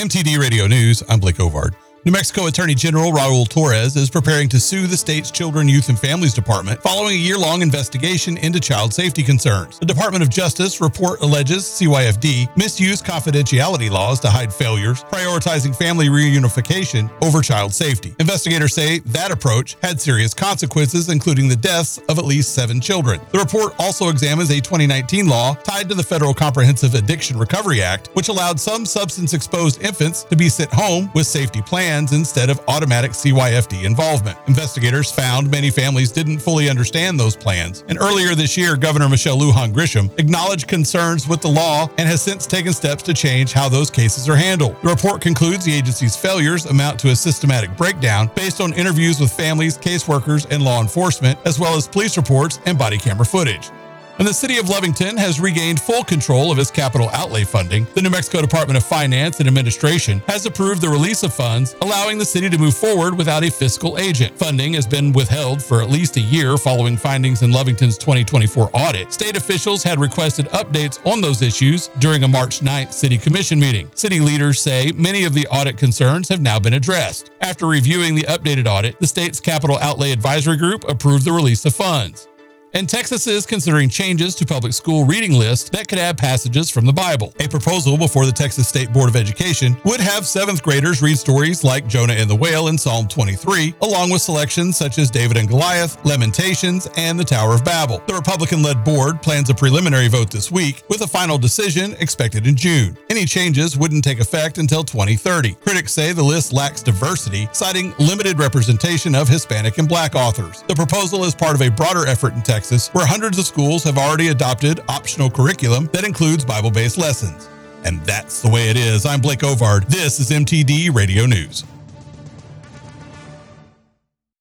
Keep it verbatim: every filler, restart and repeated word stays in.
M T D Radio News, I'm Blake Ovard. New Mexico Attorney General Raul Torres is preparing to sue the state's Children, Youth, and Families Department following a year-long investigation into child safety concerns. The Department of Justice report alleges C Y F D misused confidentiality laws to hide failures, prioritizing family reunification over child safety. Investigators say that approach had serious consequences, including the deaths of at least seven children. The report also examines a twenty nineteen law tied to the Federal Comprehensive Addiction Recovery Act, which allowed some substance-exposed infants to be sent home with safety plans instead of automatic C Y F D involvement. Investigators found many families didn't fully understand those plans, and earlier this year, Governor Michelle Lujan Grisham acknowledged concerns with the law and has since taken steps to change how those cases are handled. The report concludes the agency's failures amount to a systematic breakdown based on interviews with families, caseworkers, and law enforcement, as well as police reports and body camera footage. And the city of Lovington has regained full control of its capital outlay funding. The New Mexico Department of Finance and Administration has approved the release of funds, allowing the city to move forward without a fiscal agent. Funding has been withheld for at least a year following findings in Lovington's twenty twenty-four audit. State officials had requested updates on those issues during a March ninth City Commission meeting. City leaders say many of the audit concerns have now been addressed. After reviewing the updated audit, the state's Capital Outlay Advisory Group approved the release of funds. And Texas is considering changes to public school reading lists that could add passages from the Bible. A proposal before the Texas State Board of Education would have seventh graders read stories like Jonah and the Whale in Psalm twenty-three, along with selections such as David and Goliath, Lamentations, and the Tower of Babel. The Republican-led board plans a preliminary vote this week, with a final decision expected in June. Any changes wouldn't take effect until twenty thirty. Critics say the list lacks diversity, citing limited representation of Hispanic and Black authors. The proposal is part of a broader effort in Texas where hundreds of schools have already adopted optional curriculum that includes Bible-based lessons. And that's the way it is. I'm Blake Ovard. This is M T D Radio News.